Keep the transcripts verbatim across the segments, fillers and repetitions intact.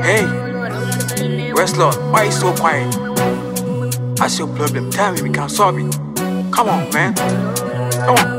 Hey, Westlord, why you so quiet? That's your problem. Tell me, we can solve it. Come on, man. Come on.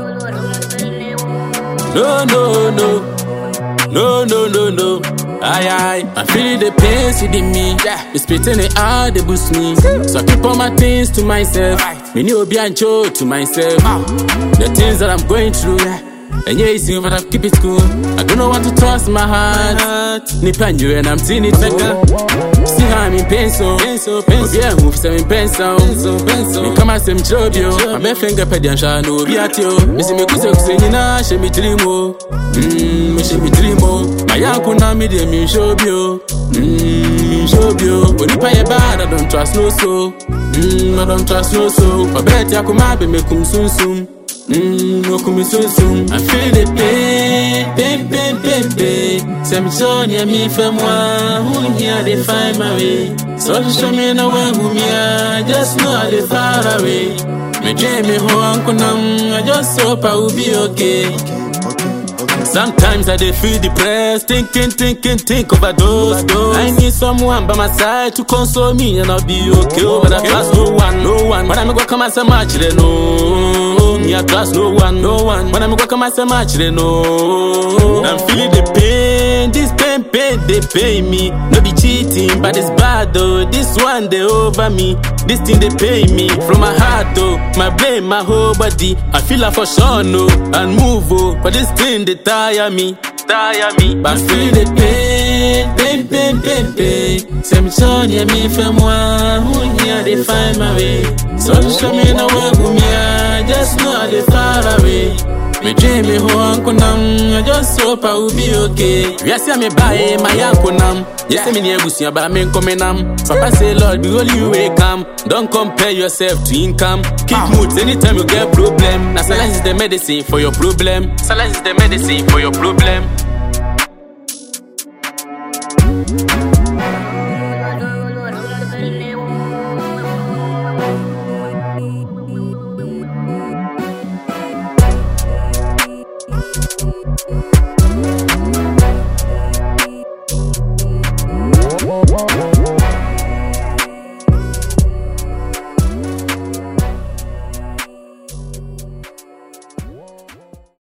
No, no, no. No, no, no, no. Aye, aye. I'm feeling the pain within me. Yeah. It's spitting it out, they boost me. So I keep all my things to myself. Me new be and show to myself. The things that I'm going through. And yeah, you see, but I keep it cool. I don't know what to trust my heart. Nipan you and I'm seeing it better. See how I'm in pain, so pain, so pain. Oh, yeah, move some in pain, so so pain, so. Me come and say me job yo. I'm a finger pedian, shall no be at you. Me see me kuse kuse ni na, she me dream oh. Hmm, me she me dream oh. My uncle na me de me show yo. Hmm, show yo. When you pay bad, I don't trust no so. Hmm, I don't trust no so. I bet ya come be me kum soon soon. Mmm, no come soon soon. I feel the pain, pain, pain, pain, pain. Some Johnny and me from one who here they find my way. So to show me no one who me are, just know they far away. Me dream me who uncle nam, I just hope I will be okay. Sometimes I dey feel depressed, thinking, thinking, think overdose. I need someone by my side to console me and I'll be okay. But I trust no one, no one. When I'm gonna come and say much, they know. Me I trust no one, no one. When I'm gonna come and say much, they know. I'm feeling the pain, this pain, pain, they pay me. No be cheating, but it's bad though. This one they over me, this thing they pay me. From my heart though, my brain, my whole body. I feel like for sure no, and move oh. But this thing they tire me, tire me. But feel the pain, pain, pain, pain, pain. Say me son, yeah me from one who here they find my way. So to show me no one who me are, just know they far away. Me dream me who uncle nam, I just hope I will be okay. Yes, I me buy my uncle nam. Yes, I me near busia, but I mean coming nam. Papa say Lord, be only you way come. Don't compare yourself to income. Keep moods anytime you get problem. Now silence is the medicine for your problem. Silence is the medicine for your problem.